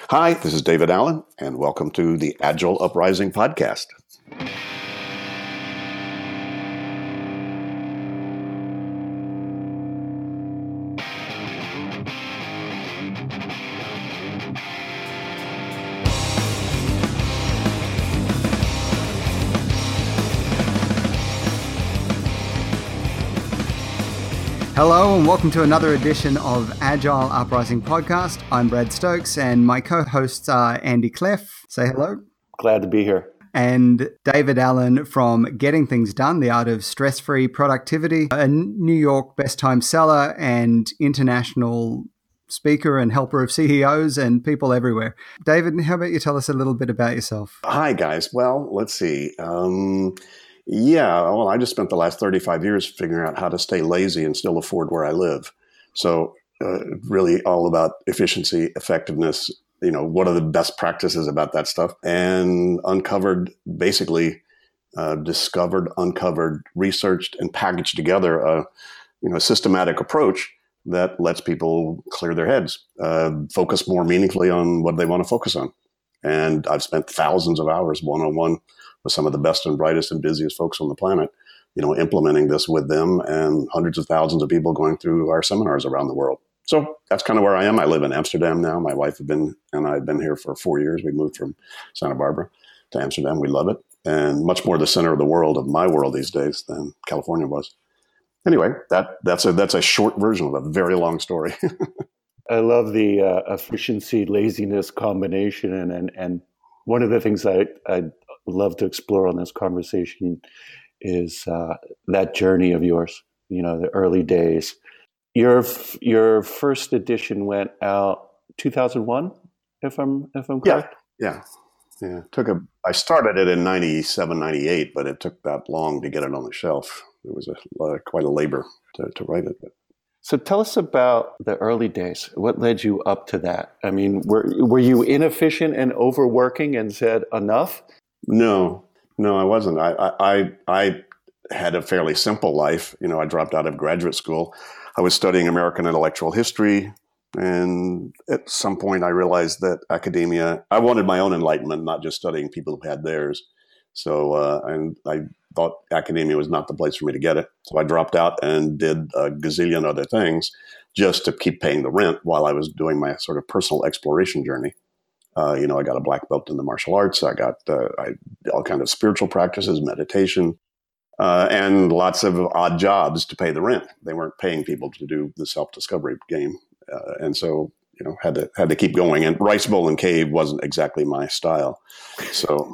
Hi, this is David Allen, and welcome to the Agile Uprising podcast. Hello and welcome to another edition of Agile Uprising Podcast. I'm Brad Stokes and my co-hosts are Andy Cleff. Say hello. Glad to be here. And David Allen from Getting Things Done, the Art of Stress-Free Productivity, a New York best time seller and international speaker and helper of CEOs and people everywhere. David, how about you tell us a little bit about yourself? Hi, guys. Well, let's see. I just spent the last 35 years figuring out how to stay lazy and still afford where I live. So really all about efficiency, effectiveness, what are the best practices about that stuff, and discovered, uncovered, researched, and packaged together a systematic approach that lets people clear their heads, focus more meaningfully on what they want to focus on. And I've spent thousands of hours one-on-one with some of the best and brightest and busiest folks on the planet, implementing this with them, and hundreds of thousands of people going through our seminars around the world. So that's kind of where I am. I live in Amsterdam now. My wife and I've been here for 4 years. We moved from Santa Barbara to Amsterdam. We love it, and much more the center of the world, of my world these days, than California was. Anyway, that's a short version of a very long story. I love the efficiency, laziness combination. And one of the things I'd love to explore on this conversation is that journey of yours, the early days. Your first edition went out 2001, if I'm correct? Yeah. I started it in 97, 98, but it took that long to get it on the shelf. It was quite a labor to write it. So tell us about the early days. What led you up to that? I mean, were you inefficient and overworking and said enough? No, I wasn't. I had a fairly simple life. I dropped out of graduate school. I was studying American intellectual history. And at some point I realized that academia, I wanted my own enlightenment, not just studying people who had theirs. So, and I thought academia was not the place for me to get it. So I dropped out and did a gazillion other things just to keep paying the rent while I was doing my sort of personal exploration journey. I got a black belt in the martial arts. I got all kinds of spiritual practices, meditation, and lots of odd jobs to pay the rent. They weren't paying people to do the self-discovery game. And so, had to keep going. And Rice Bowl and Cave wasn't exactly my style. So,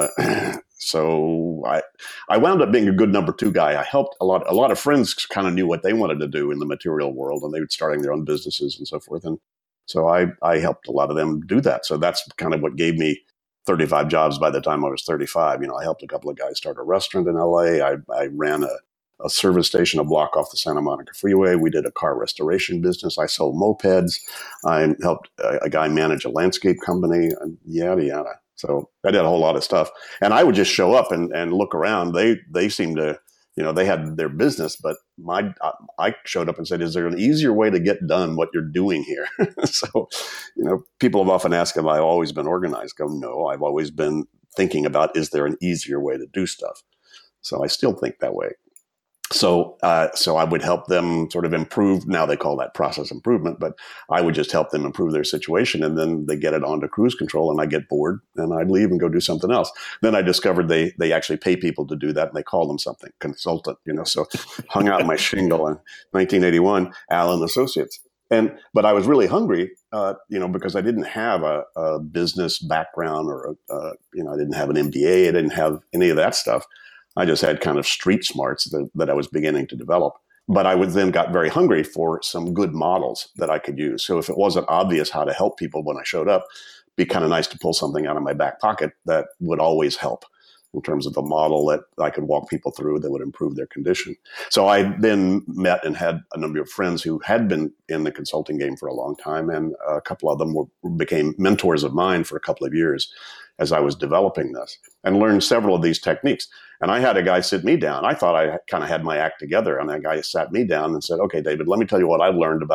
I wound up being a good number two guy. I helped a lot of friends kind of knew what they wanted to do in the material world, and they were starting their own businesses and so forth. And so I helped a lot of them do that. So that's kind of what gave me 35 jobs by the time I was 35. I helped a couple of guys start a restaurant in LA. I ran a service station a block off the Santa Monica Freeway. We did a car restoration business. I sold mopeds. I helped a guy manage a landscape company, and yada, yada. So I did a whole lot of stuff. And I would just show up and look around. They seemed to, they had their business, but I showed up and said, is there an easier way to get done what you're doing here? So, people have often asked, have I always been organized? Go, no, I've always been thinking about, is there an easier way to do stuff? So I still think that way. So I would help them sort of improve. Now they call that process improvement, but I would just help them improve their situation, and then they get it onto cruise control, and I get bored and I'd leave and go do something else. Then I discovered they actually pay people to do that, and they call them something, consultant, so hung out my shingle in 1981, Allen Associates. But I was really hungry, because I didn't have a business background or I didn't have an MBA. I didn't have any of that stuff. I just had kind of street smarts that I was beginning to develop. But I then got very hungry for some good models that I could use. So if it wasn't obvious how to help people when I showed up, it'd be kind of nice to pull something out of my back pocket that would always help in terms of a model that I could walk people through that would improve their condition. So I then met and had a number of friends who had been in the consulting game for a long time, and a couple of them became mentors of mine for a couple of years as I was developing this, and learned several of these techniques. And I had a guy sit me down. I thought I kind of had my act together, and that guy sat me down and said, okay, David, let me tell you what I've learned about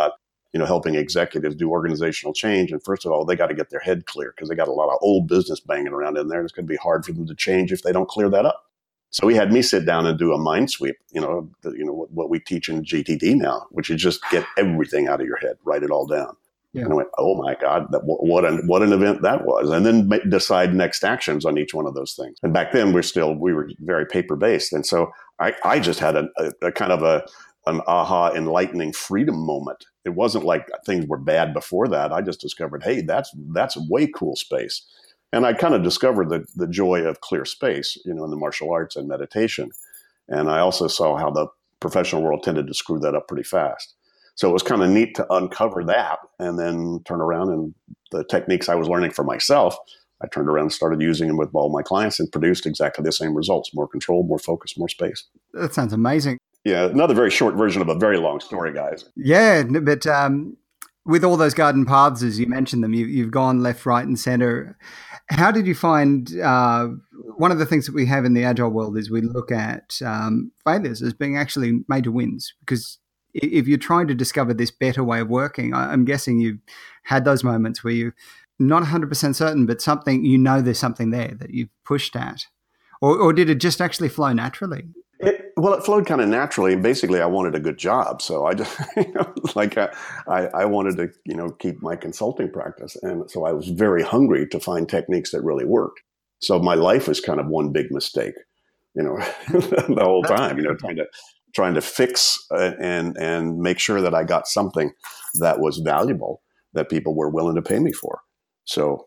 helping executives do organizational change. And first of all, they got to get their head clear because they got a lot of old business banging around in there. And it's going to be hard for them to change if they don't clear that up. So he had me sit down and do a mind sweep, what we teach in GTD now, which is just get everything out of your head, write it all down. Yeah. And I went, oh my God, what an event that was. And then decide next actions on each one of those things. And back then we were very paper based. And so I just had a kind of an aha, enlightening freedom moment. It wasn't like things were bad before that. I just discovered, hey, that's a way cool space. And I kind of discovered the joy of clear space, in the martial arts and meditation. And I also saw how the professional world tended to screw that up pretty fast. So it was kind of neat to uncover that and then turn around, and the techniques I was learning for myself, I turned around and started using them with all my clients and produced exactly the same results: more control, more focus, more space. That sounds amazing. Yeah, another very short version of a very long story, guys. Yeah, but with all those garden paths, as you mentioned them, you've gone left, right, and center. How did you find, one of the things that we have in the agile world is we look at failures as being actually major wins, because if you're trying to discover this better way of working, I'm guessing you've had those moments where you're not 100% certain, but there's something there that you've pushed at. Or did it just actually flow naturally? It flowed kind of naturally. Basically, I wanted a good job. So I just, I wanted to, keep my consulting practice. And so I was very hungry to find techniques that really worked. So my life was kind of one big mistake, the whole time, trying to fix and make sure that I got something that was valuable that people were willing to pay me for. So,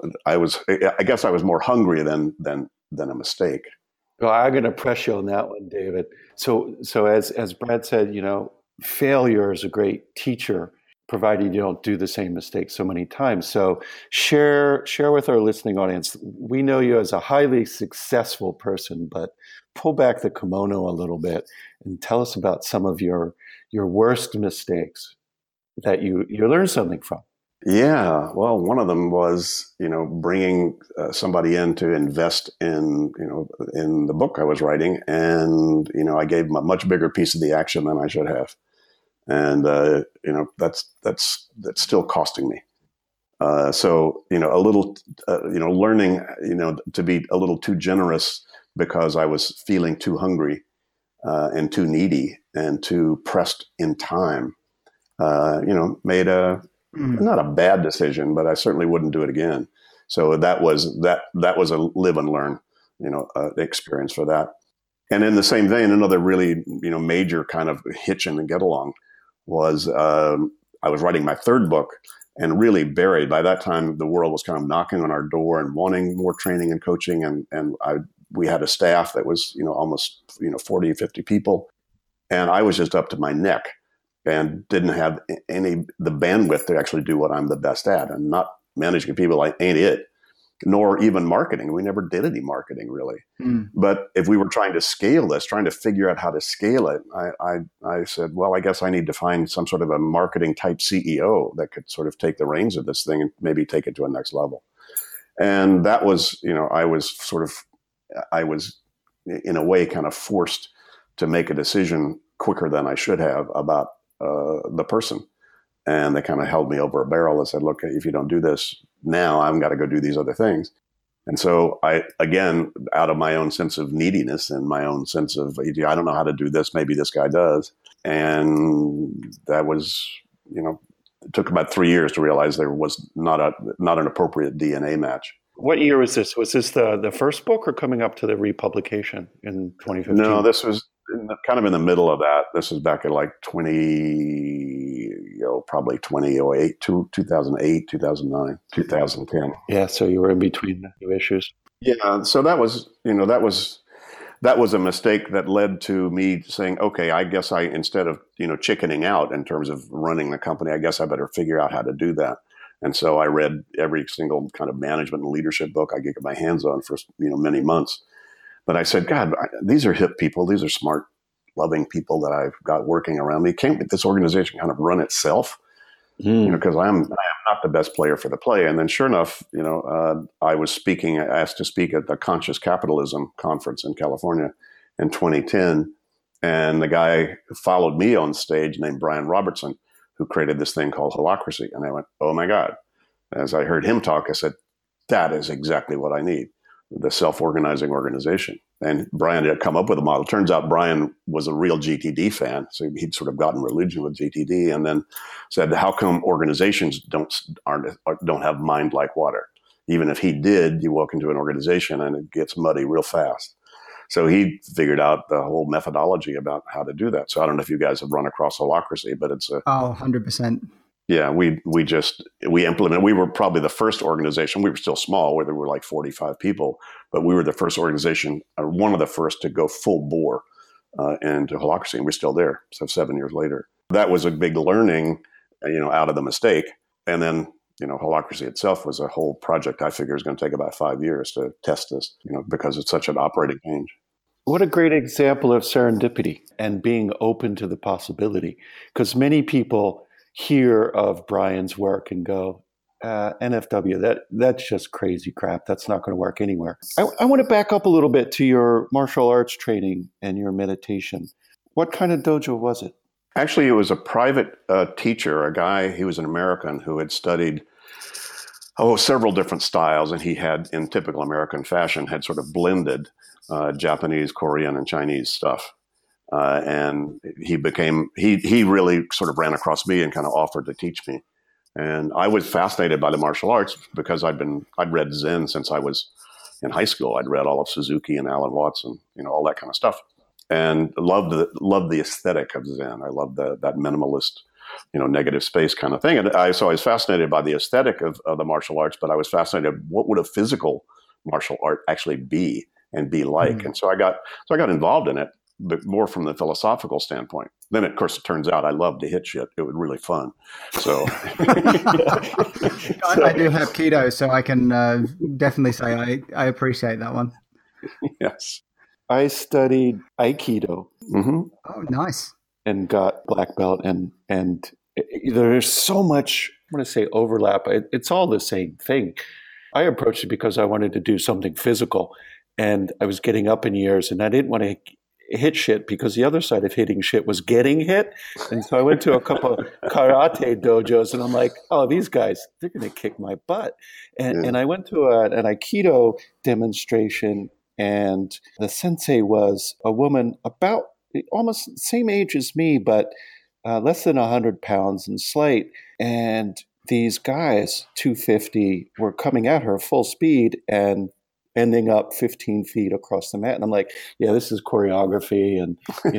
I guess I was more hungry than a mistake. Well, I'm going to press you on that one, David. So as Brad said, failure is a great teacher, provided you don't do the same mistake so many times. So share with our listening audience. We know you as a highly successful person, but pull back the kimono a little bit and tell us about some of your worst mistakes that you learned something from. Yeah, well, one of them was, bringing somebody in to invest in the book I was writing, and I gave them a much bigger piece of the action than I should have, and that's still costing me. So a little, learning, to be a little too generous because I was feeling too hungry and too needy and too pressed in time. Made not a bad decision, but I certainly wouldn't do it again. So that was a live and learn, experience for that. And in the same vein, another really, major kind of hitch in the get along was I was writing my third book and really buried. By that time, the world was kind of knocking on our door and wanting more training and coaching. And we had a staff that was, almost, 40, 50 people. And I was just up to my neck and didn't have the bandwidth to actually do what I'm the best at. And not managing people ain't it, nor even marketing. We never did any marketing, really. But if we were trying to scale this, trying to figure out how to scale it, I said, well, I guess I need to find some sort of a marketing type CEO that could sort of take the reins of this thing and maybe take it to a next level. And that was, I was in a way kind of forced to make a decision quicker than I should have about the person. And they kind of held me over a barrel and said, look, if you don't do this now, I've got to go do these other things. And so I, again, out of my own sense of neediness and my own sense of, I don't know how to do this, maybe this guy does. And that was, it took about 3 years to realize there was not an appropriate DNA match. What year was this? Was this the first book or coming up to the republication in 2015? No, this was kind of in the middle of that. This was back in like probably 2008, 2008, 2009, 2010. Yeah, so you were in between the two issues. Yeah, so that was a mistake that led to me saying, okay, I guess instead of, chickening out in terms of running the company, I guess I better figure out how to do that. And so I read every single kind of management and leadership book I could get my hands on for, many months. But I said, God, these are hip people. These are smart, loving people that I've got working around me. Can't this organization kind of run itself? Because I am not the best player for the play. And then sure enough, I was asked to speak at the Conscious Capitalism Conference in California in 2010. And the guy who followed me on stage named Brian Robertson, who created this thing called Holacracy. And I went, oh my God. As I heard him talk, I said, that is exactly what I need, the self-organizing organization. And Brian had come up with a model. Turns out Brian was a real GTD fan. So he'd sort of gotten religion with GTD and then said, how come organizations don't have mind like water? Even if he did, you walk into an organization and it gets muddy real fast. So he figured out the whole methodology about how to do that. So I don't know if you guys have run across Holacracy, but it's 100%. Yeah, we implemented. We were probably the first organization. We were still small, where there were like 45 people, but we were the first organization, one of the first to go full bore into Holacracy, and we're still there. So 7 years later, that was a big learning, out of the mistake. And then, Holacracy itself was a whole project. I figure is going to take about 5 years to test this, because it's such an operating change. What a great example of serendipity and being open to the possibility, because many people hear of Brian's work and go, NFW, that's just crazy crap. That's not going to work anywhere. I want to back up a little bit to your martial arts training and your meditation. What kind of dojo was it? Actually, it was a private teacher, a guy, he was an American who had studied several different styles, and he had, in typical American fashion, had sort of blended Japanese, Korean, and Chinese stuff. And he really sort of ran across me and kind of offered to teach me. And I was fascinated by the martial arts because I'd read Zen since I was in high school. I'd read all of Suzuki and Alan Watson, all that kind of stuff, and loved the aesthetic of Zen. I loved that minimalist, negative space kind of thing. And so I was fascinated by the aesthetic of the martial arts, but I was fascinated, what would a physical martial art actually be and be like? Mm. And so I got involved in it, but more from the philosophical standpoint. Then, of course, it turns out I love to hit shit. It was really fun. So I do have keto, so I can definitely say I appreciate that one. Yes. I studied Aikido. Mm-hmm. Oh, nice. And got black belt. And there's so much, I want to say overlap. It's all the same thing. I approached it because I wanted to do something physical. And I was getting up in years, and I didn't want to hit shit because the other side of hitting shit was getting hit. And so I went to a couple of karate dojos, and I'm like, oh, these guys, they're going to kick my butt. And I went to an Aikido demonstration, and the sensei was a woman about almost the same age as me, but less than 100 pounds and slight. And these guys, 250, were coming at her full speed and ending up 15 feet across the mat. And I'm like, yeah, this is choreography. And,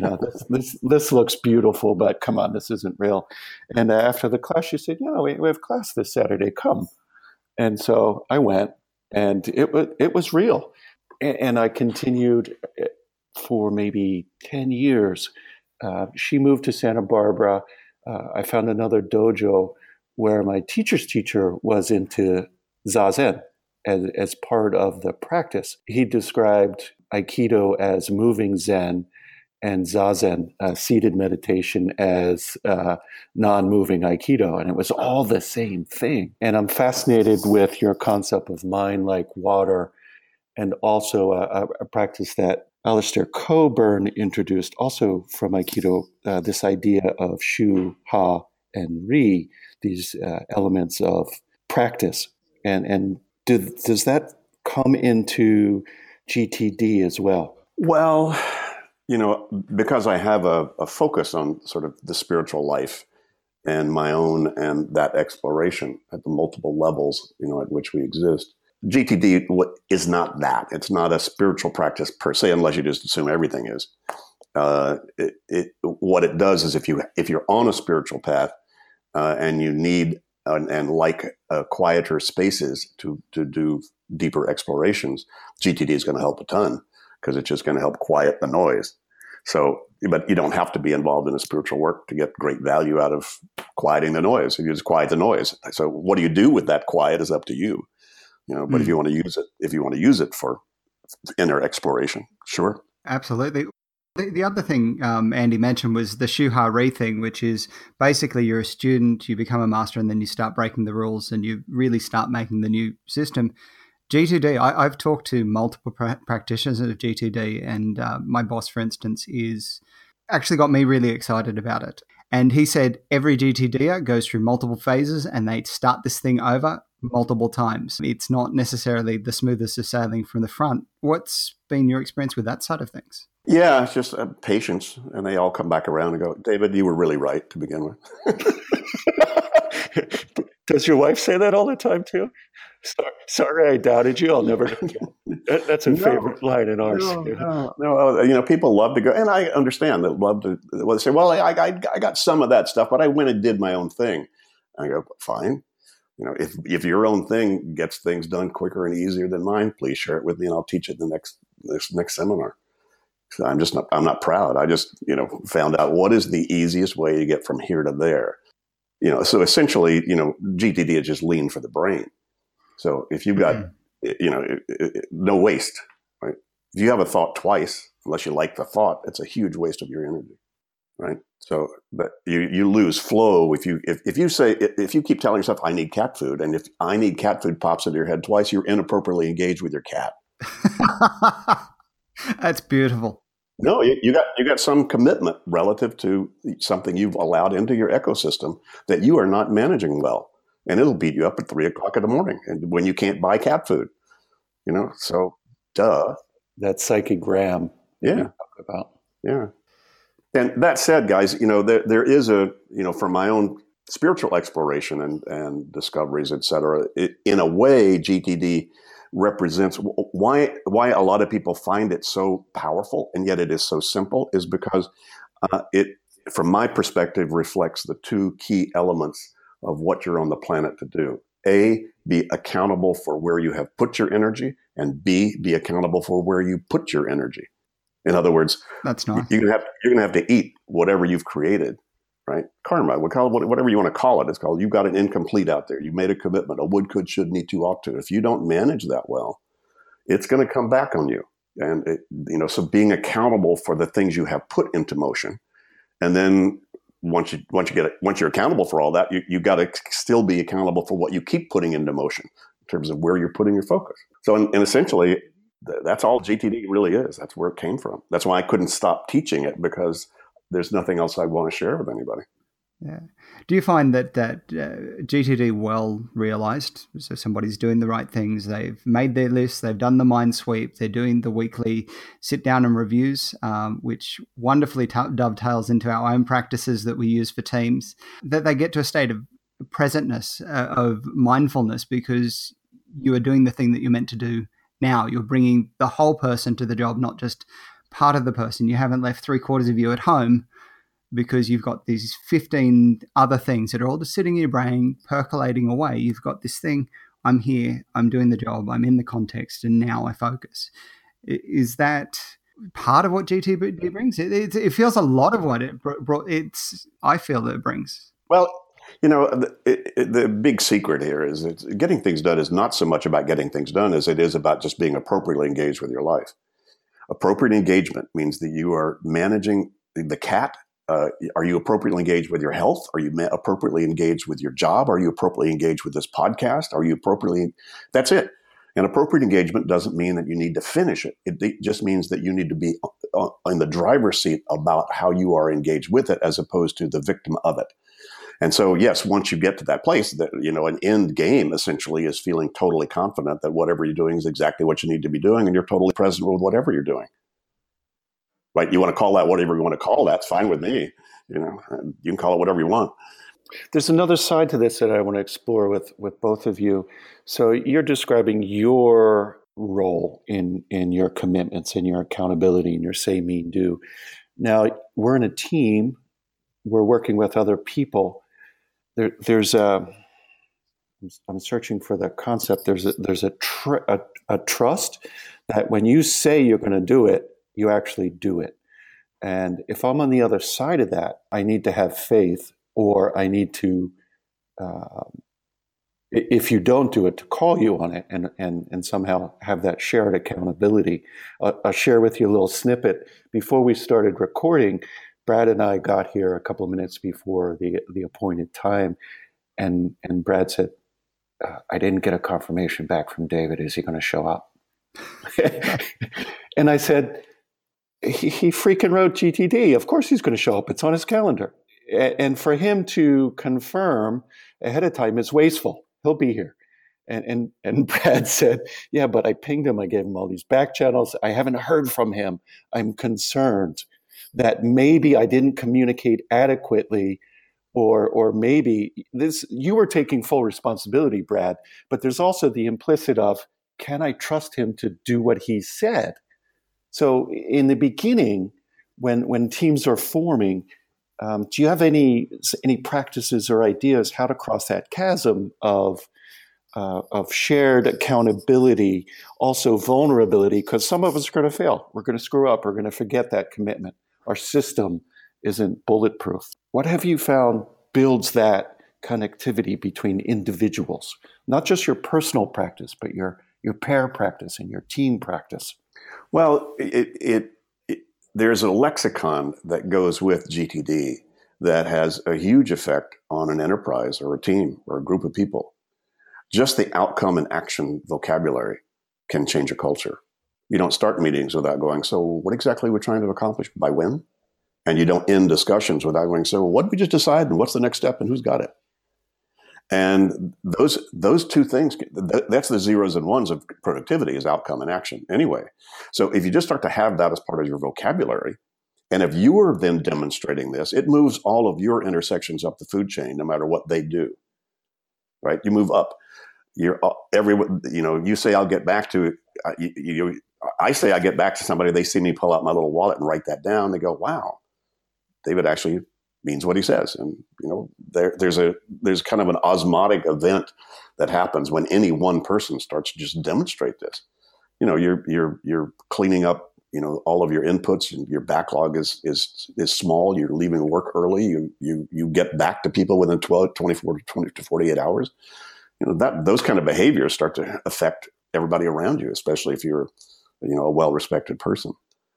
this looks beautiful, but come on, this isn't real. And after the class, she said, we have class this Saturday, come. And so I went, and it was real. And I continued for maybe 10 years. She moved to Santa Barbara. I found another dojo where my teacher's teacher was into Zazen as part of the practice. He described Aikido as moving Zen and Zazen, seated meditation, as non-moving Aikido. And it was all the same thing. And I'm fascinated with your concept of mind like water, and also a practice that Alistair Coburn introduced also from Aikido, this idea of Shu, Ha, and Ri, these elements of practice. And does that come into GTD as well? Well, because I have a focus on sort of the spiritual life and my own and that exploration at the multiple levels, at which we exist, GTD is not that. It's not a spiritual practice per se, unless you just assume everything is. What it does is if you're on a spiritual path and you need and like quieter spaces to do deeper explorations, GTD is going to help a ton because it's just going to help quiet the noise. So, but you don't have to be involved in the spiritual work to get great value out of quieting the noise. You just quiet the noise. So what do you do with that quiet is up to you. But if you want to use it for inner exploration, sure. Absolutely. The other thing Andy mentioned was the Shu-Ha-Ri thing, which is basically you're a student, you become a master, and then you start breaking the rules and you really start making the new system. GTD, I've talked to multiple practitioners of GTD, and my boss, for instance, is actually got me really excited about it. And he said every GTDer goes through multiple phases and they start this thing over multiple times. It's not necessarily the smoothest of sailing from the front. What's been your experience with that side of things? Yeah, it's just patience. And they all come back around and go, David, you were really right to begin with. Does your wife say that all the time too? Sorry, I doubted you. I'll never do it. That's a favorite line in ours. No. People love to go, and I understand that love to say, well, I got some of that stuff, but I went and did my own thing. And I go, fine. If your own thing gets things done quicker and easier than mine, please share it with me, and I'll teach it this next seminar. So I'm not proud. I just found out what is the easiest way to get from here to there. So essentially, GTD is just lean for the brain. So if you've got, no waste, right? If you have a thought twice, unless you like the thought, it's a huge waste of your energy, right? So, but you lose flow if you keep telling yourself, I need cat food, and if I need cat food pops into your head twice, you're inappropriately engaged with your cat. That's beautiful. No, you got some commitment relative to something you've allowed into your ecosystem that you are not managing well. And it'll beat you up at 3:00 in the morning, and when you can't buy cat food, So, duh. That psychic ram. Yeah. You talk about. Yeah. And that said, guys, there is from my own spiritual exploration and discoveries, et cetera, in a way, GTD represents why a lot of people find it so powerful, and yet it is so simple, is because it, from my perspective, reflects the two key elements of what you're on the planet to do. A, be accountable for where you have put your energy, and B, be accountable for where you put your energy. In other words, that's nice. You're gonna have to eat whatever you've created, right? Karma, we call it whatever you want to call it. It's called, you've got an incomplete out there. You made a commitment. A would, could, should, need to, ought to. If you don't manage that well, it's going to come back on you. And so being accountable for the things you have put into motion, and then once you're accountable for all that, you got to still be accountable for what you keep putting into motion in terms of where you're putting your focus. So, and essentially, that's all GTD really is. That's where it came from. That's why I couldn't stop teaching it, because there's nothing else I want to share with anybody. Yeah. Do you find that GTD well realized? So somebody's doing the right things. They've made their list. They've done the mind sweep. They're doing the weekly sit down and reviews, which wonderfully dovetails into our own practices that we use for teams. That they get to a state of presentness, of mindfulness, because you are doing the thing that you're meant to do now. You're bringing the whole person to the job, not just part of the person. You haven't left 3/4 of you at home because you've got these 15 other things that are all just sitting in your brain, percolating away. You've got this thing, I'm here, I'm doing the job, I'm in the context, and now I focus. Is that part of what GTD brings? It feels a lot of what I feel that it brings. Well, the big secret here is that getting things done is not so much about getting things done as it is about just being appropriately engaged with your life. Appropriate engagement means that you are managing the cat. Are you appropriately engaged with your health? Are you appropriately engaged with your job? Are you appropriately engaged with this podcast? That's it. And appropriate engagement doesn't mean that you need to finish it. It just means that you need to be in the driver's seat about how you are engaged with it, as opposed to the victim of it. And so, yes, once you get to that place, that an end game essentially is feeling totally confident that whatever you're doing is exactly what you need to be doing, and you're totally present with whatever you're doing. Right? You want to call that whatever you want to call that. It's fine with me. You can call it whatever you want. There's another side to this that I want to explore with both of you. So you're describing your role in your commitments and your accountability and your say, mean, do. Now, we're in a team. We're working with other people. I'm searching for that concept. There's a trust that when you say you're going to do it, you actually do it. And if I'm on the other side of that, I need to have faith, or I need to, if you don't do it, to call you on it and somehow have that shared accountability. I'll share with you a little snippet. Before we started recording, Brad and I got here a couple of minutes before the appointed time, and Brad said, I didn't get a confirmation back from David. Is he going to show up? And I said, he freaking wrote GTD. Of course he's going to show up. It's on his calendar. and for him to confirm ahead of time is wasteful. He'll be here. And Brad said, yeah, but I pinged him. I gave him all these back channels. I haven't heard from him. I'm concerned that maybe I didn't communicate adequately, or maybe this, you were taking full responsibility, Brad, but there's also the implicit of, can I trust him to do what he said? So in the beginning, when teams are forming, do you have any practices or ideas how to cross that chasm of shared accountability, also vulnerability? Because some of us are going to fail. We're going to screw up. We're going to forget that commitment. Our system isn't bulletproof. What have you found builds that connectivity between individuals? Not just your personal practice, but your pair practice and your team practice. Well, there's a lexicon that goes with GTD that has a huge effect on an enterprise or a team or a group of people. Just the outcome and action vocabulary can change a culture. You don't start meetings without going, so what exactly we're trying to accomplish by when? And you don't end discussions without going, so what did we just decide and what's the next step and who's got it? And those two things, that's the zeros and ones of productivity, is outcome and action anyway. So if you just start to have that as part of your vocabulary, and if you are then demonstrating this, it moves all of your intersections up the food chain, no matter what they do, right? You move up. You say, I'll get back to it. I say I get back to somebody, they see me pull out my little wallet and write that down. They go, wow, David actually means what he says. And, there's kind of an osmotic event that happens when any one person starts to just demonstrate this. You're cleaning up, all of your inputs, and your backlog is small. You're leaving work early. You get back to people within 24 to 48 hours. Those kind of behaviors start to affect everybody around you, especially if you're, a well-respected person.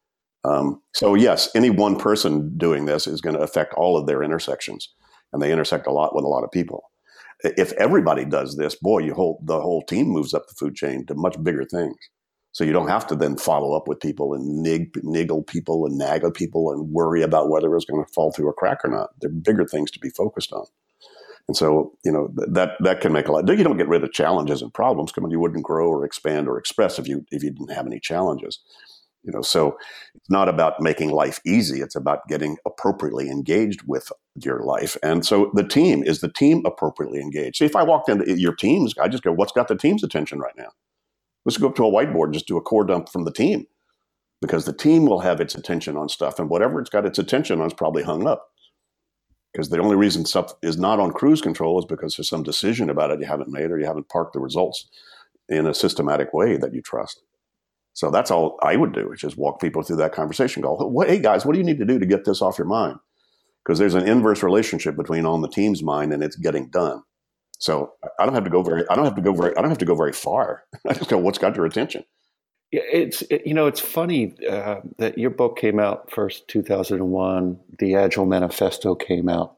So yes, any one person doing this is going to affect all of their intersections, and they intersect a lot with a lot of people. If everybody does this, boy, the whole team moves up the food chain to much bigger things. So you don't have to then follow up with people and niggle people and nag at people and worry about whether it's going to fall through a crack or not. There are bigger things to be focused on. And so, that can make a lot. You don't get rid of challenges and problems. Come on, you wouldn't grow or expand or express if you didn't have any challenges. So it's not about making life easy. It's about getting appropriately engaged with your life. And so the team appropriately engaged? See, if I walked into your teams, I just go, what's got the team's attention right now? Let's go up to a whiteboard and just do a core dump from the team, because the team will have its attention on stuff, and whatever it's got its attention on is probably hung up. Because the only reason stuff is not on cruise control is because there's some decision about it you haven't made, or you haven't parked the results in a systematic way that you trust. So that's all I would do, is just walk people through that conversation. Go, hey guys, what do you need to do to get this off your mind? Because there's an inverse relationship between on the team's mind and it's getting done. So I don't have to go very far. I just go, what's got your attention? Yeah, it's funny that your book came out first 2001. The Agile Manifesto came out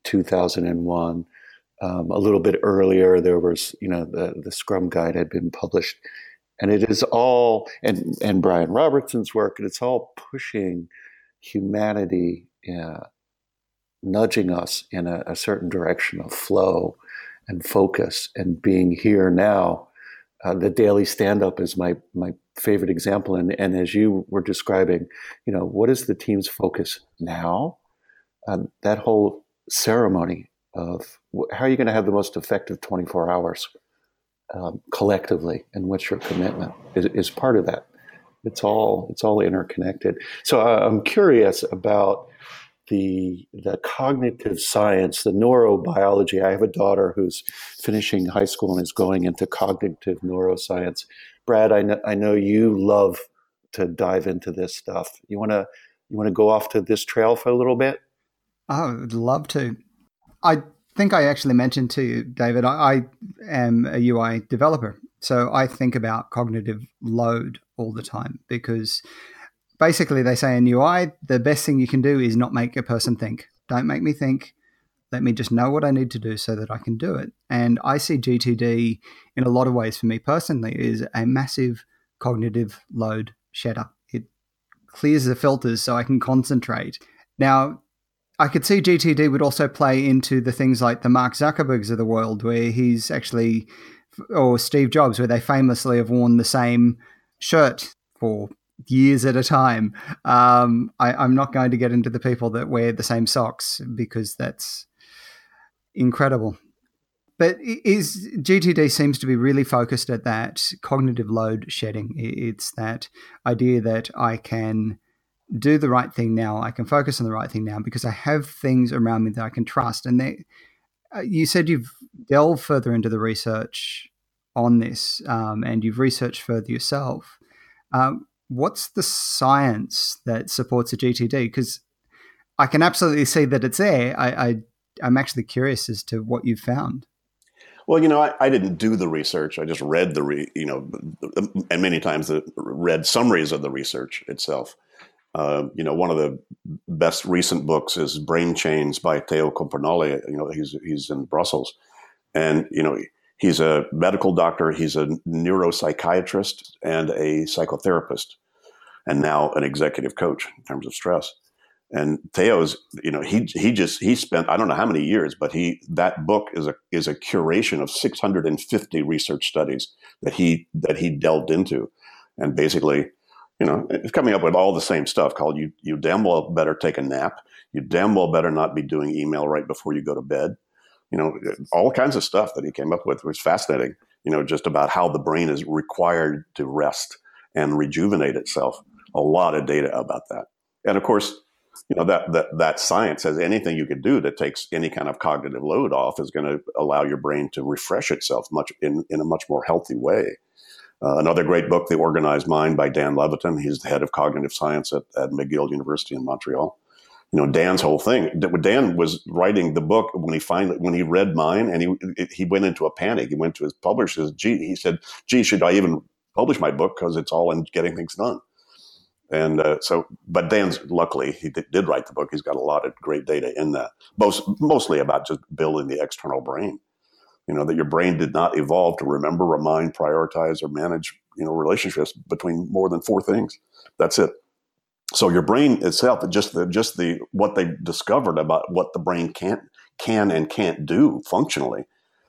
2001. A little bit earlier, there was the Scrum Guide had been published, and it is all and Brian Robertson's work, and it's all pushing humanity, nudging us in a certain direction of flow and focus and being here now. The daily stand-up is my favorite example. And as you were describing, what is the team's focus now? That whole ceremony of how are you going to have the most effective 24 hours collectively, and what's your commitment is part of that. It's all interconnected. So I'm curious about the cognitive science, the neurobiology. I have a daughter who's finishing high school and is going into cognitive neuroscience. Brad, I know you love to dive into this stuff. You want to go off to this trail for a little bit? Oh, I'd love to. I think I actually mentioned to you, David, I am a UI developer. So I think about cognitive load all the time, because basically they say in UI, the best thing you can do is not make a person think. Don't make me think. Let me just know what I need to do so that I can do it. And I see GTD in a lot of ways, for me personally, is a massive cognitive load shedder. It clears the filters so I can concentrate. Now, I could see GTD would also play into the things like the Mark Zuckerbergs of the world, where he's actually, or Steve Jobs, where they famously have worn the same shirt for years at a time. I'm not going to get into the people that wear the same socks because that's incredible. But GTD seems to be really focused at that cognitive load shedding. It's that idea that I can do the right thing now. I can focus on the right thing now because I have things around me that I can trust. And you said you've delved further into the research on this, and you've researched further yourself. What's the science that supports a GTD? Because I can absolutely see that it's there. I'm actually curious as to what you've found. Well, I didn't do the research. I just read and many times read summaries of the research itself. One of the best recent books is Brain Chains by Theo Campanale. He's in Brussels, and he's a medical doctor. He's a neuropsychiatrist and a psychotherapist, and now an executive coach in terms of stress. And Theo's, he spent, I don't know how many years, but that book is a curation of 650 research studies that he delved into, and basically, it's coming up with all the same stuff called you damn well better take a nap. You damn well better not be doing email right before you go to bed. All kinds of stuff that he came up with was fascinating, just about how the brain is required to rest and rejuvenate itself. A lot of data about that. And of course, that science says anything you could do that takes any kind of cognitive load off is going to allow your brain to refresh itself in a much more healthy way. Another great book, The Organized Mind by Dan Levitin. He's the head of cognitive science at McGill University in Montreal. Dan's whole thing. Dan was writing the book when he read mine, and he went into a panic. He went to his publishers. He said, should I even publish my book? Because it's all in getting things done. And but Dan's, luckily, he did write the book. He's got a lot of great data in that, mostly about just building the external brain. That your brain did not evolve to remember, remind, prioritize, or manage, relationships between more than 4 things. That's it. So your brain itself, what they discovered about what the brain can and can't do functionally,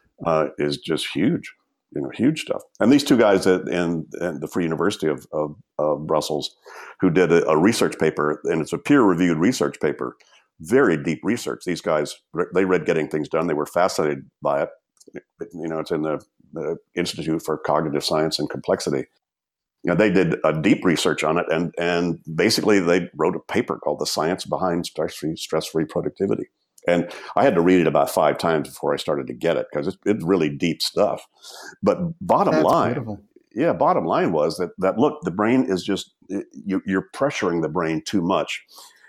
is just huge. Huge stuff. And these 2 guys in the Free University of Brussels, who did a research paper, and it's a peer-reviewed research paper, very deep research. These guys, they read Getting Things Done. They were fascinated by it. It's in the Institute for Cognitive Science and Complexity. They did a deep research on it, and basically they wrote a paper called The Science Behind Stress-Free Productivity. And I had to read it about 5 times before I started to get it, because it's really deep stuff. But bottom line was that look, the brain is just, you're pressuring the brain too much.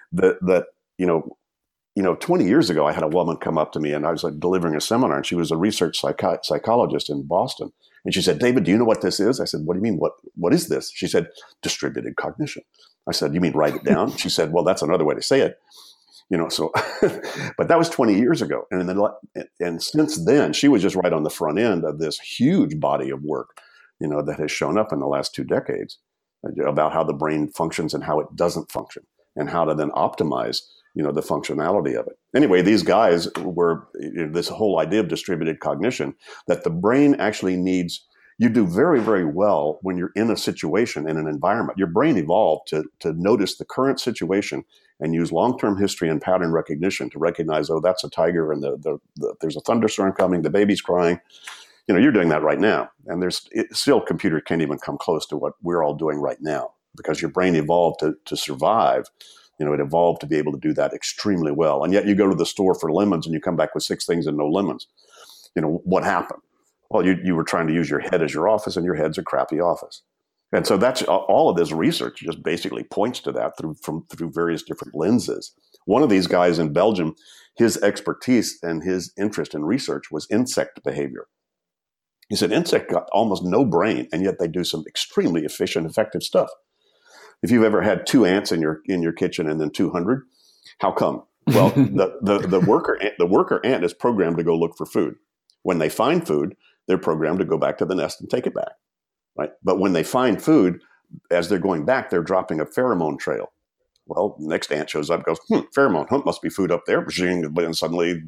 20 years ago, I had a woman come up to me, and I was delivering a seminar, and she was a research psychologist in Boston. And she said, "David, do you know what this is?" I said, "What do you mean? What is this?" She said, "Distributed cognition." I said, "You mean write it down?" She said, "Well, that's another way to say it." So, but that was 20 years ago. And since then, she was just right on the front end of this huge body of work, that has shown up in the last 2 decades about how the brain functions and how it doesn't function, and how to then optimize, the functionality of it. Anyway, these guys were this whole idea of distributed cognition, that the brain actually needs, you do very, very well when you're in a situation, in an environment. Your brain evolved to notice the current situation and use long-term history and pattern recognition to recognize, oh, that's a tiger, and there's a thunderstorm coming, the baby's crying. You're doing that right now. And still, computer can't even come close to what we're all doing right now, because your brain evolved to survive. It evolved to be able to do that extremely well. And yet you go to the store for lemons and you come back with 6 things and no lemons. What happened? Well, you were trying to use your head as your office, and your head's a crappy office. And so that's all of this research just basically points to that through various different lenses. One of these guys in Belgium, his expertise and his interest in research was insect behavior. He said insect got almost no brain, and yet they do some extremely efficient, effective stuff. If you've ever had 2 ants in your kitchen and then 200, how come? Well, the worker ant is programmed to go look for food. When they find food, they're programmed to go back to the nest and take it back, right? But when they find food, as they're going back, they're dropping a pheromone trail. Well, next ant shows up, goes, pheromone, must be food up there. And suddenly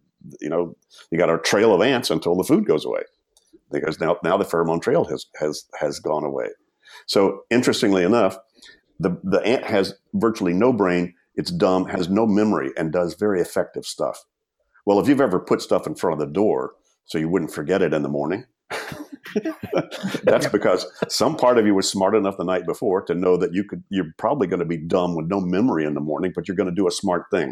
you got a trail of ants until the food goes away. Because now the pheromone trail has gone away. So interestingly enough, the ant has virtually no brain. It's dumb, has no memory, and does very effective stuff. Well, if you've ever put stuff in front of the door so you wouldn't forget it in the morning, that's because some part of you was smart enough the night before to know that you're probably going to be dumb with no memory in the morning, but you're going to do a smart thing.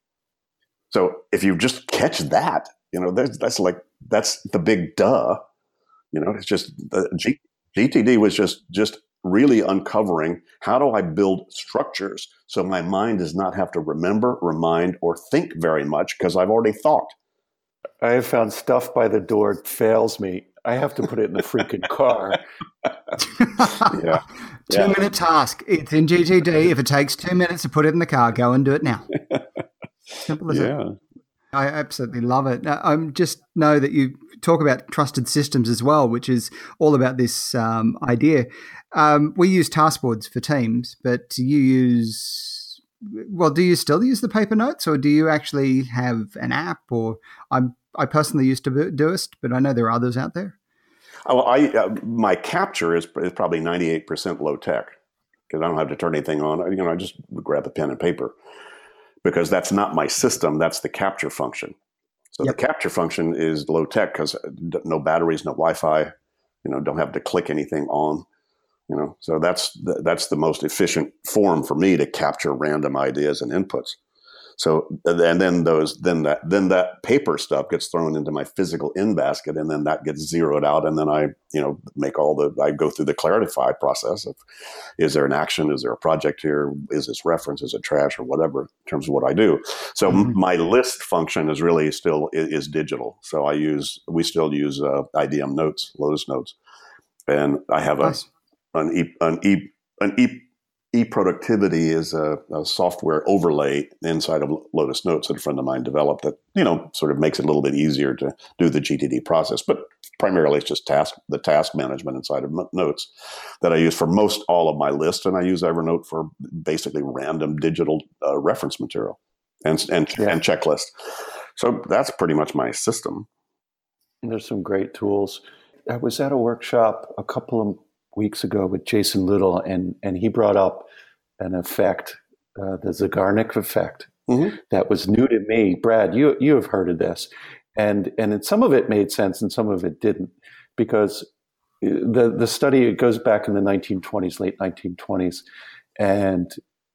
So if you just catch that, that's the big duh. It's just GTD was just really uncovering how do I build structures so my mind does not have to remember, remind, or think very much because I've already thought. I have found stuff by the door fails me. I have to put it in the freaking car. Yeah. 2-minute task. It's in GTD. If it takes 2 minutes to put it in the car, go and do it now. Simple as that. I absolutely love it. I just know that you talk about trusted systems as well, which is all about this idea. We use task boards for teams, but do you still use the paper notes, or do you actually have an app? Or I personally used to Doist, but I know there are others out there. My capture is probably 98% low tech because I don't have to turn anything on. I just grab a pen and paper. Because that's not my system, that's the capture function. So The capture function is low tech because no batteries, no Wi-Fi, don't have to click anything on, So that's the most efficient form for me to capture random ideas and inputs. So and then that paper stuff gets thrown into my physical in basket, and then that gets zeroed out, and then I I go through the clarify process of, is there an action, is there a project here, is this reference, is it trash, or whatever in terms of what I do. So my list function is really still is digital. So we still use IDM Notes, Lotus Notes, and I have an eProductivity is a software overlay inside of Lotus Notes that a friend of mine developed that, sort of makes it a little bit easier to do the GTD process. But primarily it's just the task management inside of Notes that I use for most all of my lists. And I use Evernote for basically random digital reference material and checklist. So that's pretty much my system. And there's some great tools. I was at a workshop a couple of weeks ago with Jason Little, and he brought up an effect, the Zeigarnik effect, that was new to me. Brad, you have heard of this, and some of it made sense and some of it didn't, because the study, it goes back in the 1920s, late 1920s, and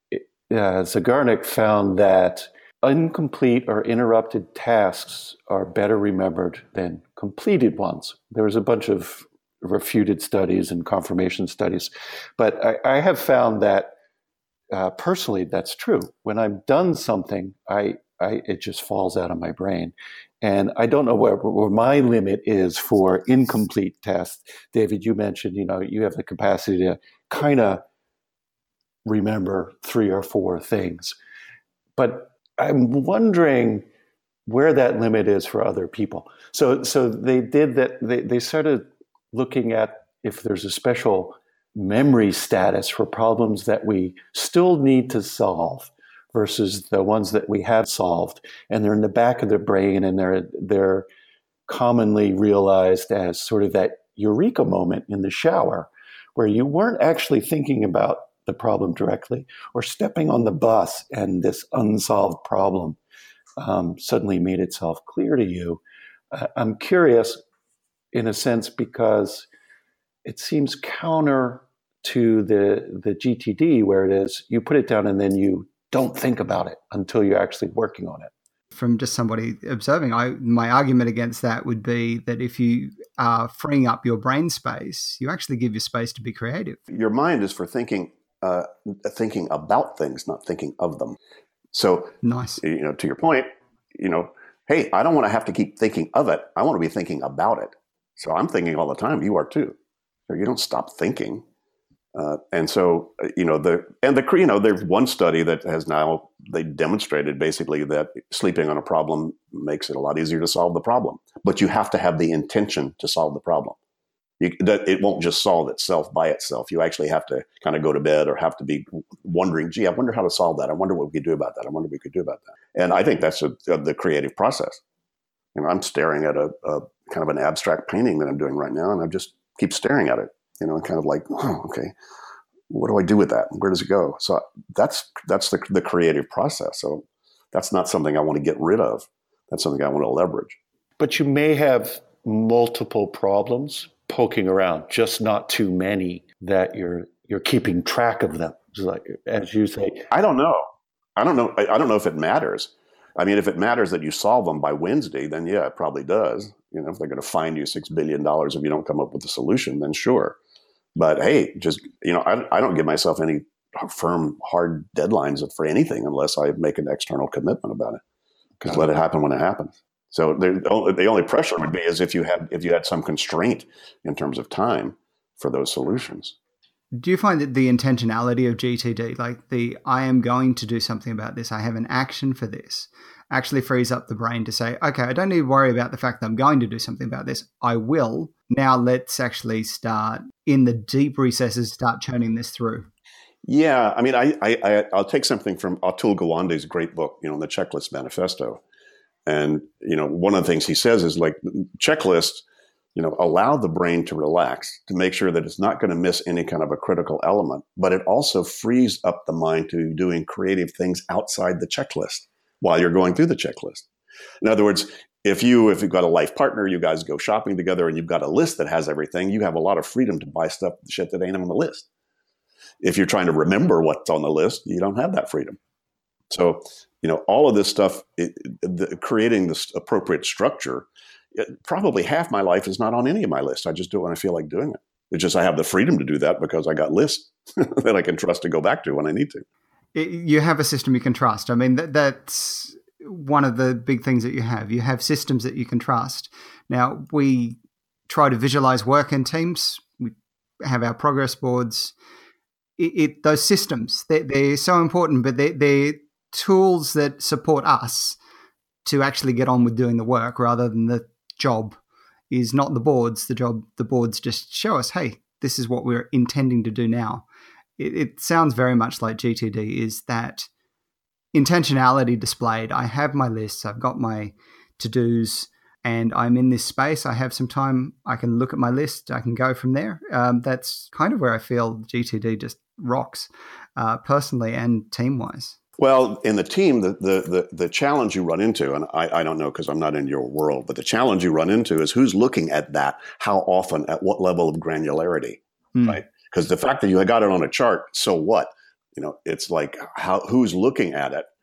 Zeigarnik found that incomplete or interrupted tasks are better remembered than completed ones. There was a bunch of refuted studies and confirmation studies. But I have found that personally, that's true. When I've done something, it just falls out of my brain. And I don't know where my limit is for incomplete tests. David, you mentioned, you have the capacity to kind of remember 3 or 4 things. But I'm wondering where that limit is for other people. So they did that. They started looking at if there's a special memory status for problems that we still need to solve versus the ones that we have solved, and they're in the back of the brain, and they're commonly realized as sort of that eureka moment in the shower where you weren't actually thinking about the problem directly, or stepping on the bus and this unsolved problem suddenly made itself clear to you. I'm curious, in a sense, because it seems counter to the GTD, where it is you put it down and then you don't think about it until you're actually working on it. From just somebody observing, my argument against that would be that if you are freeing up your brain space, you actually give your space to be creative. Your mind is for thinking about things, not thinking of them. So, nice. To your point, hey, I don't want to have to keep thinking of it. I want to be thinking about it. So I'm thinking all the time. You are too. So you don't stop thinking. There's one study that has now, they demonstrated basically that sleeping on a problem makes it a lot easier to solve the problem. But you have to have the intention to solve the problem. It won't just solve itself by itself. You actually have to kind of go to bed or have to be wondering, gee, I wonder how to solve that. I wonder what we could do about that. I wonder what we could do about that. And I think that's the creative process. I'm staring at a kind of an abstract painting that I'm doing right now, and I just keep staring at it, and kind of like, oh, okay, what do I do with that? Where does it go? So that's the creative process. So that's not something I want to get rid of. That's something I want to leverage. But you may have multiple problems poking around, just not too many that you're keeping track of them. Just like, as you say, I don't know if it matters. I mean, if it matters that you solve them by Wednesday, then yeah, it probably does. If they're going to fine you $6 billion if you don't come up with a solution, then sure. But hey, just, I don't give myself any firm, hard deadlines for anything unless I make an external commitment about it. Because let it happen when it happens. So the only pressure would be is if you had some constraint in terms of time for those solutions. Do you find that the intentionality of GTD, like I am going to do something about this, I have an action for this, actually frees up the brain to say, okay, I don't need to worry about the fact that I'm going to do something about this. I will. Now let's actually start in the deep recesses, start churning this through. Yeah. I mean, I'll take something from Atul Gawande's great book, the Checklist Manifesto. And, one of the things he says is like checklists, allow the brain to relax, to make sure that it's not going to miss any kind of a critical element, but it also frees up the mind to doing creative things outside the checklist while you're going through the checklist. In other words, if you've got a life partner, you guys go shopping together and you've got a list that has everything, you have a lot of freedom to buy shit that ain't on the list. If you're trying to remember what's on the list, you don't have that freedom. So, all of this stuff, creating this appropriate structure, probably half my life is not on any of my lists. I just do it when I feel like doing it. It's just I have the freedom to do that because I got lists that I can trust to go back to when I need to. You have a system you can trust. I mean, that's one of the big things that you have. You have systems that you can trust. Now, we try to visualize work in teams. We have our progress boards. Those systems, they're so important, but they're tools that support us to actually get on with doing the work rather than the job is not the boards. The boards just show us, hey, this is what we're intending to do now. It sounds very much like GTD is that intentionality displayed. I have my lists, I've got my to-dos, and I'm in this space. I have some time. I can look at my list. I can go from there. That's kind of where I feel GTD just rocks, personally and team-wise. Well, in the team, the challenge you run into, and I don't know because I'm not in your world, but the challenge you run into is who's looking at that, how often, at what level of granularity, right? Because the fact that you got it on a chart, so what? It's like who's looking at it?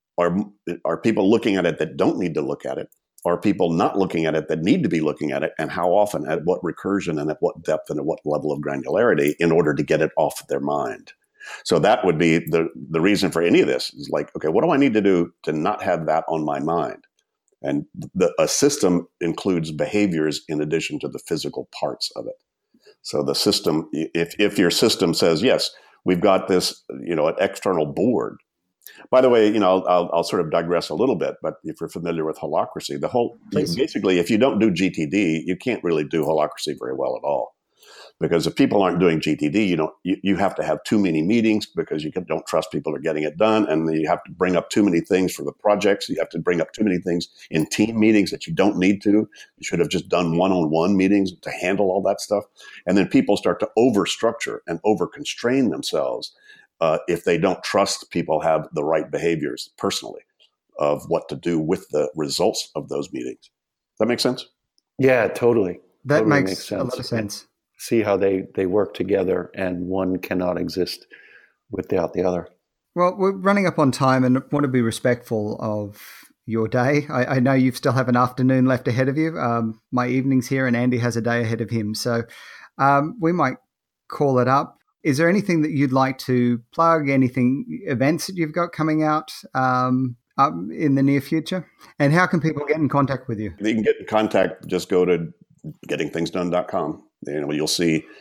Are people looking at it that don't need to look at it? Are people not looking at it that need to be looking at it? And how often, at what recursion, and at what depth, and at what level of granularity in order to get it off their mind? So that would be the reason for any of this is like, okay, what do I need to do to not have that on my mind? And a system includes behaviors in addition to the physical parts of it. So the system, if your system says, yes, we've got this, an external board. By the way, I'll sort of digress a little bit, but if you're familiar with holacracy, basically, if you don't do GTD, you can't really do holacracy very well at all. Because if people aren't doing GTD, you have to have too many meetings because you don't trust people are getting it done. And then you have to bring up too many things for the projects. You have to bring up too many things in team meetings that you don't need to. You should have just done one-on-one meetings to handle all that stuff. And then people start to over-structure and over-constrain themselves if they don't trust people have the right behaviors personally of what to do with the results of those meetings. Does that make sense? Yeah, totally. That totally makes sense. A lot of sense. See how they work together, and one cannot exist without the other. Well, we're running up on time and want to be respectful of your day. I know you still have an afternoon left ahead of you. My evening's here and Andy has a day ahead of him. So we might call it up. Is there anything that you'd like to plug, events that you've got coming out in the near future? And how can people get in contact with you? They can get in contact, just go to gettingthingsdone.com. You'll see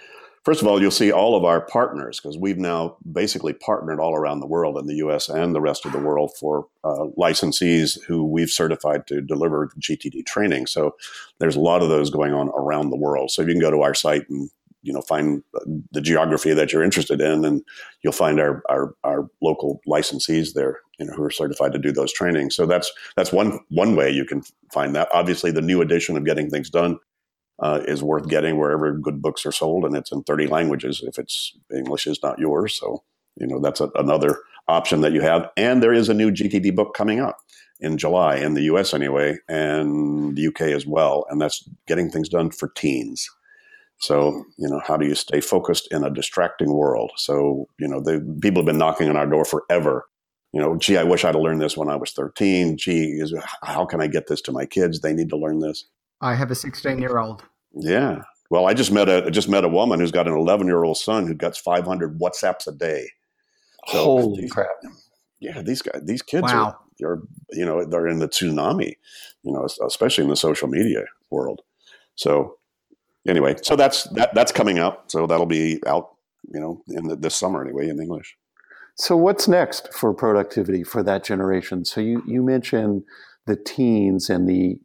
First of all, you'll see all of our partners, because we've now basically partnered all around the world, in the U.S. and the rest of the world, for licensees who we've certified to deliver GTD training. So there's a lot of those going on around the world. So you can go to our site and find the geography that you're interested in, and you'll find our local licensees there, who are certified to do those trainings. So that's one way you can find that. Obviously, the new edition of Getting Things Done is worth getting wherever good books are sold, and it's in 30 languages if English is not yours. So, that's another option that you have. And there is a new GTD book coming out in July, in the US anyway, and the UK as well. And that's Getting Things Done for Teens. So, how do you stay focused in a distracting world? So, people have been knocking on our door forever. Gee, I wish I'd have learned this when I was 13. Gee, how can I get this to my kids? They need to learn this. I have a 16-year-old. Yeah. Well, I just met a woman who's got an 11-year-old son who gets 500 WhatsApps a day. So holy crap! Yeah, these kids wow. they're in the tsunami, especially in the social media world. So anyway, so that's coming out. So that'll be out, this summer anyway, in English. So what's next for productivity for that generation? So you mentioned the teens and the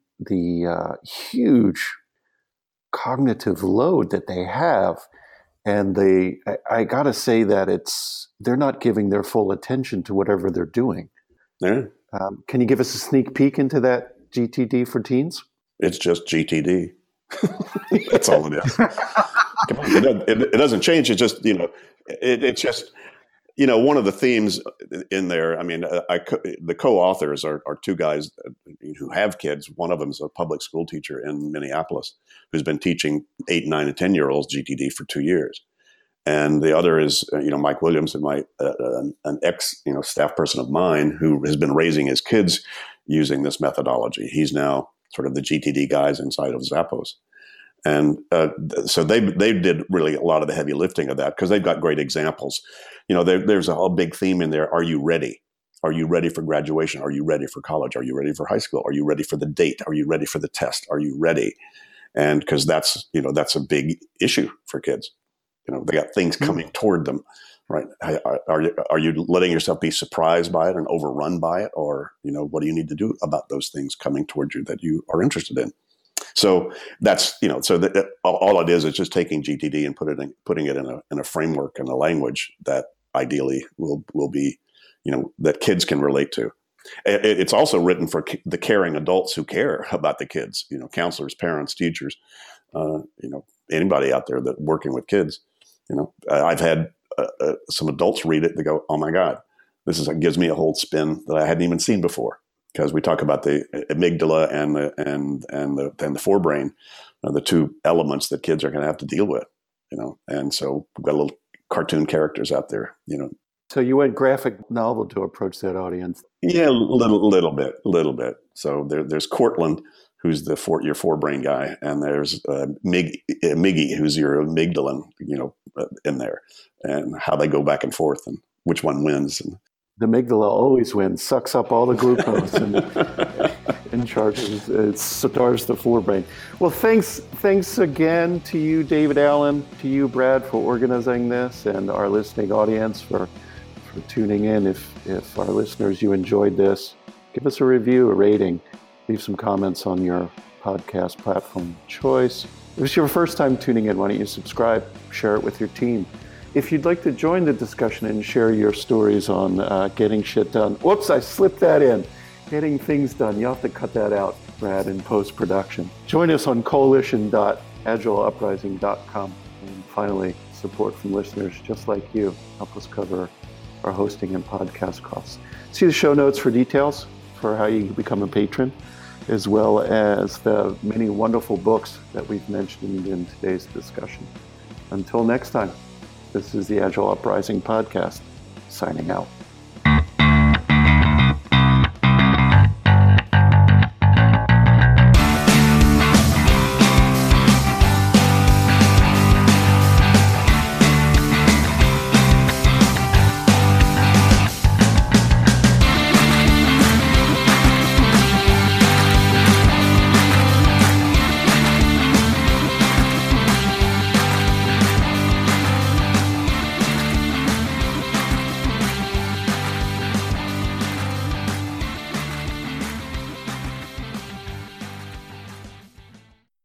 huge cognitive load that they have, and I gotta say that they're not giving their full attention to whatever they're doing. Yeah. Can you give us a sneak peek into that GTD for teens? It's just GTD. That's all it is. Come on, it doesn't change. It's just it's just. One of the themes in there, I mean, the co-authors are two guys who have kids. One of them is a public school teacher in Minneapolis who's been teaching 8, 9, and 10-year-olds GTD for 2 years. And the other is, Mike Williams, and an ex, staff person of mine who has been raising his kids using this methodology. He's now sort of the GTD guys inside of Zappos. And so they did really a lot of the heavy lifting of that, because they've got great examples. There's a whole big theme in there. Are you ready? Are you ready for graduation? Are you ready for college? Are you ready for high school? Are you ready for the date? Are you ready for the test? Are you ready? And because that's a big issue for kids. They got things coming toward them, right? Are you letting yourself be surprised by it and overrun by it? Or, what do you need to do about those things coming toward you that you are interested in? So that's, all it is just taking GTD and putting it in a framework and a language that ideally will be, that kids can relate to. It's also written for the caring adults who care about the kids, counselors, parents, teachers, anybody out there that working with kids. I've had some adults read it. They go, "Oh my God, gives me a whole spin that I hadn't even seen before." Because we talk about the amygdala and the forebrain, the two elements that kids are going to have to deal with, And so we've got little cartoon characters out there, So you went graphic novel to approach that audience. Yeah, a little bit. So there's Cortland, who's your forebrain guy, and there's Miggy, who's your amygdala, in there, and how they go back and forth and which one wins. And the amygdala always wins, sucks up all the glucose and charges. It stars the forebrain. Well, thanks again to you, David Allen, to you, Brad, for organizing this, and our listening audience for tuning in. If our listeners, you enjoyed this, give us a review, a rating, leave some comments on your podcast platform of choice. If it's your first time tuning in, why don't you subscribe, share it with your team. If you'd like to join the discussion and share your stories on getting shit done. Whoops, I slipped that in. Getting things done. You'll have to cut that out, Brad, in post-production. Join us on coalition.agileuprising.com. And finally, support from listeners just like you help us cover our hosting and podcast costs. See the show notes for details for how you become a patron, as well as the many wonderful books that we've mentioned in today's discussion. Until next time. This is the Agile Uprising Podcast, signing out.